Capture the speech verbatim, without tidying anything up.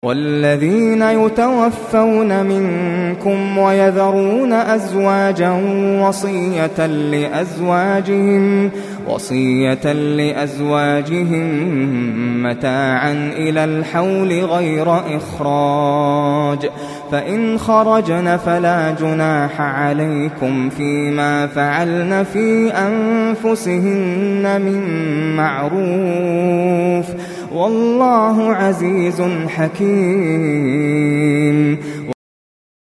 والذين يتوفون منكم ويذرون أزواجا وصية لأزواجهم وصية لأزواجهم متاعا إلى الحول غير إخراج، فإن خرجن فلا جناح عليكم فيما فعلن في أنفسهن من معروف، والله عزيز حكيم.